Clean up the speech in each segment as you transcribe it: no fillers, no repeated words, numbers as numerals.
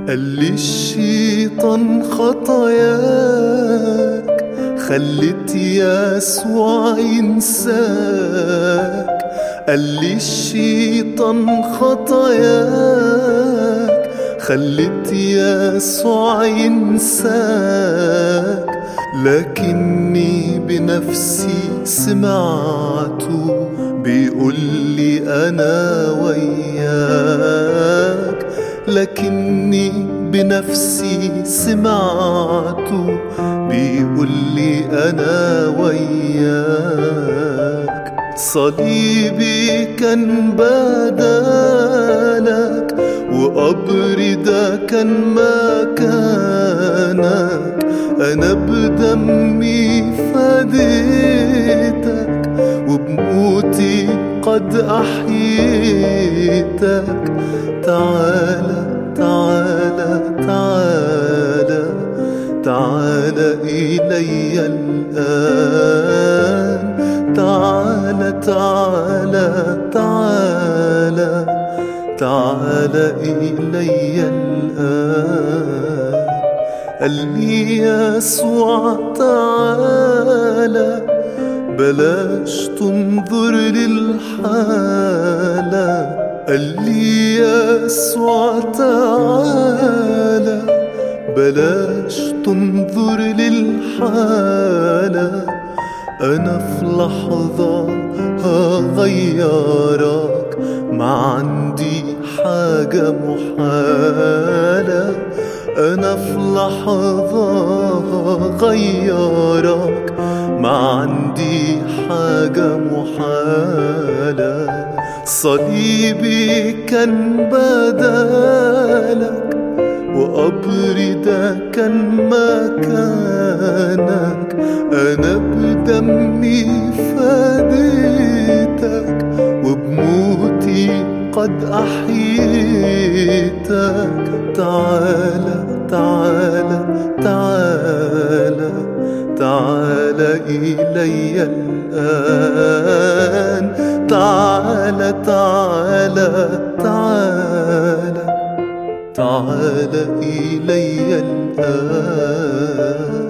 قال لي الشيطان خطاياك خلت يسوع ينساك. قال لي الشيطان خطاياك خلت يسوع ينساك، لكني بنفسي سمعته بيقول لي أنا وياك. لكني بنفسي سمعته بيقول لي أنا وياك. صليبي كان بدالك وقبري ده كان مكانك، أنا بدمي فديتك وبموتي قد أحييتك. تعالى تعالى تعالى تعالى إلي الآن. تعالى تعالى تعالى تعالى إلي الآن. قال لي يسوع تعالى بلاش تنظر للحالة. قال لي يسوع تعالى بلاش تنظر للحالة، أنا في لحظة هغيرك، ما عندي حاجة محالة. أنا في لحظة هغيرك، ما عندي حاجة محالة. صليبي كان بدالك وقبري ده كان مكانك، أنا بدمي فديتك وبموتي قد أحييتك. تعالى تعالى تعالى تعالى إلي الآن. تعالى تعالى تعالى تعالى إلي الآن.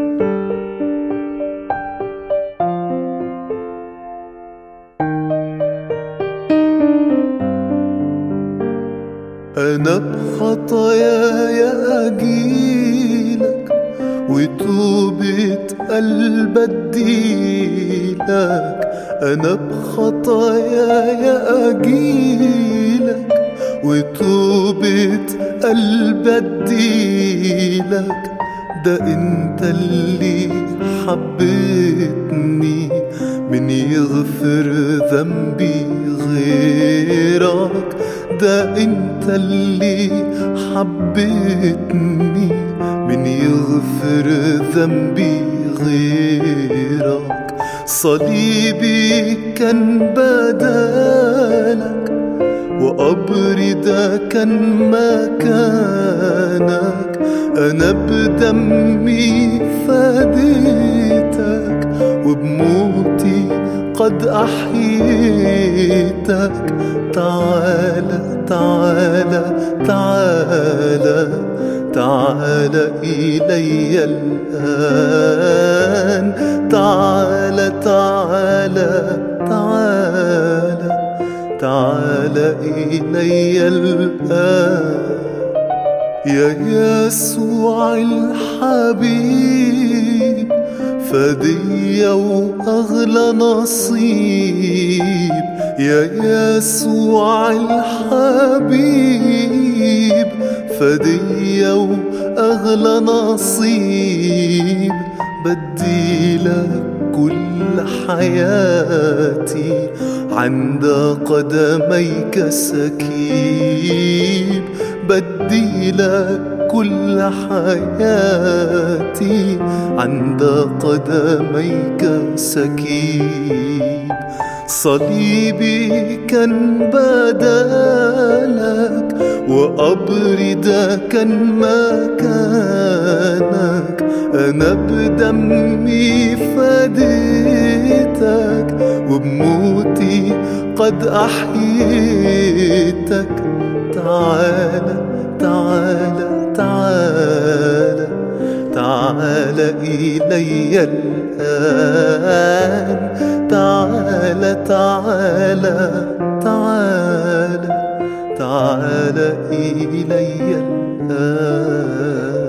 أنا بخطاياي أجيلك وتوبة قلب أديلك. أنا بخطاياي أجيلك وتوبة قلب أديلك. ده أنت اللي حبيتني، من يغفر ذنبي غيرك. ده أنت اللي حبيتني، من يغفر ذنبي غيرك. صليبي كان بدالك وقبري ده كان مكانك، أنا بدمي فديتك وبموتي قد أحييتك. تعالى تعالى تعالى تعالى إلي الآن. تعالى تعالى تعالى تعالى إلي الآن. يا يسوع الحبيب فدية وأغلى نصيب. يا يسوع الحبيب فدية وأغلى نصيب. بديلك كل حياتي، عند قدميك سكيب. بديلك كل حياتي، عند قدميك سكيب. صليبي كان بدالك وقبري ده كان مكانك، أنا بدمي فديتك وبموتي قد أحييتك. تعالى تعال تعال تعال إلي الآن، تعال تعال تعال تعال إلي الآن.